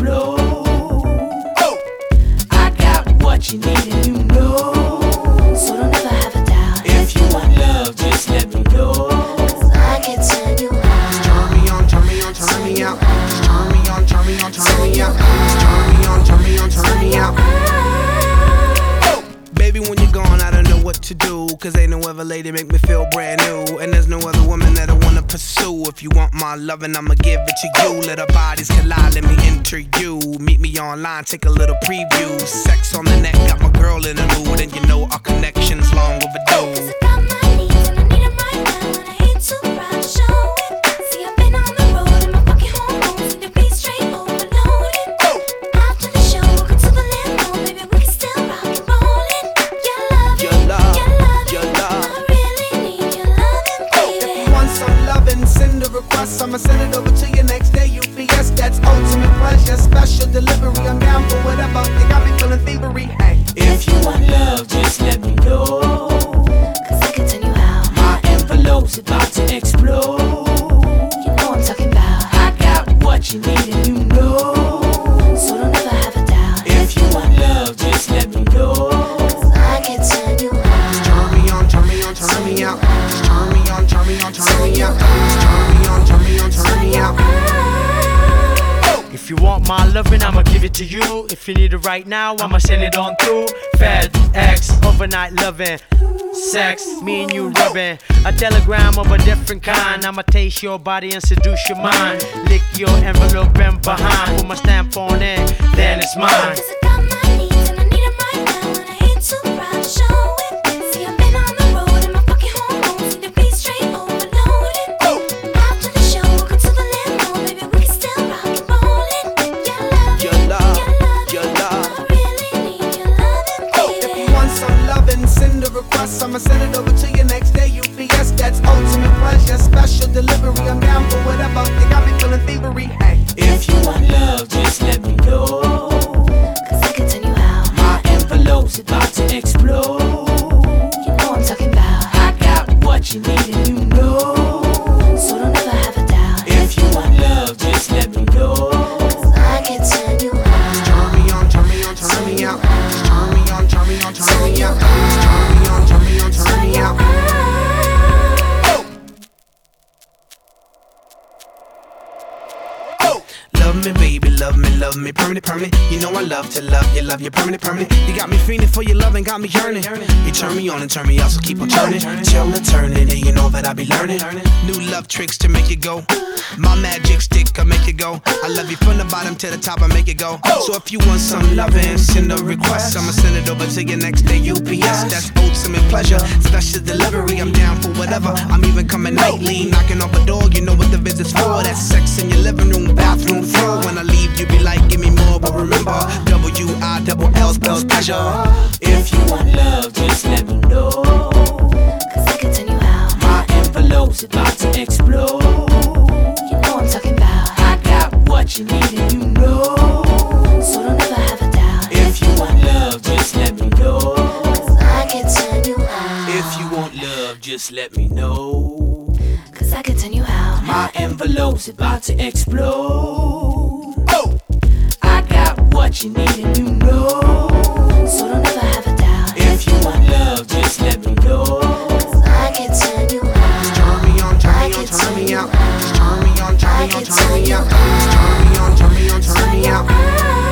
explode. I got what you need and you know. So don't ever have a doubt. If you want love, just let me know. 'Cause I can turn you out. Just turn me on, turn me on, turn me out. Just turn me on, turn me on, turn me out. Just turn me on, turn me on, turn me out. Baby, when you're gone, I don't know what to do. 'Cause ain't no other lady make me feel brand new. And there's no other woman that I wanna pursue. If you want my loving, I'ma give it to you. Let our bodies collide, let me enter you. Meet me online, take a little preview. Sex on the neck, got my girl in the mood. And you know our connection's long overdue. 'Cause I got my needs and I need 'em right now. And I ain't too proud to show it. See, I've been on the road and my fucking hormones need to be straight overloaded. After the show, we'll go to the limo. Baby, we can still rock and roll it. Your love, Your love, your love, your love. I really need your loving, baby. If you want some loving, send a request. I'ma send it over to you next day. UPS, that's ultimate pleasure. Special delivery, I'm down for whatever. They got me feeling thievery. Hey, If you want love, just let me know. 'Cause I can turn you out. My envelope's about to explode. You know what I'm talking about. I got what you need and you know. So don't ever have a doubt. If you want love, just let me know. 'Cause I can turn you out. turn me on, turn me on, turn me out. Just turn me on, turn me on, turn me out. Just turn me on, turn me on, turn me out. If you want my loving, I'ma give it to you. If you need it right now, I'ma send it on through. FedEx, overnight loving, sex, me and you rubbing. A telegram of a different kind. I'ma taste your body and seduce your mind. Lick your envelope and behind. Put my stamp on it, then it's mine. 'Cause I got my needs and I need 'em right now. And I ain't too proud to show it. See, I've been on the road and my fucking hormones need to be straight overloaded. After the show, we'll go to the limo. Baby, we can still rock and roll it. Your love, Your love, I really need your loving, If baby. you want some loving, send a request. I'ma send it over to you next day. UPS, that's ultimate pleasure. Special delivery, I'm down for whatever. They got me feeling thievery. Hey, If you want love, just let me know. 'Cause I can turn you out. My envelope's about to explode. You know what I'm talking about. I got what you need and you know. So don't ever have a doubt. If you want love, just let me know. 'Cause I can turn you out. turn me on, turn me on, turn me out. Just turn me on, turn me on, turn me out. Just turn me on, turn me on, turn me out. Love me, baby, love me, permanent, permanent. You know I love to love you, permanent, permanent. You got me feeling for your love and got me yearning. You turn me on and turn me out, so keep on turning. Till eternity, you know that I be learning. New love tricks to make it go. My magic stick, I make it go. I love you from the bottom to the top, I make it go. So if you want some loving, send a request. I'ma send it over to you next day, UPS. That's ultimate pleasure, special delivery. I'm down for whatever. I'm even coming nightly, knocking off a door. You know what the visit's for. That's sex in your living room, bathroom floor. When I leave, you be like, give me more. But remember, WILL spells pleasure. If you want love, just let me know. 'Cause I can turn you out. My envelope's about to explode. You know what I'm talking about. I got what you need and you know. So don't ever have a doubt. If you want love, just let me know. 'Cause I can turn you out. If you want love, just let me know. 'Cause I can turn you out. My envelope's about to explode. I got what you need and you know. So don't ever have a doubt. If you want love, just let me know. 'Cause I can turn you out. Turn me on, turn me on, turn me out. Just turn me on, turn me on, turn me out. Just turn me on, turn me on, turn me out.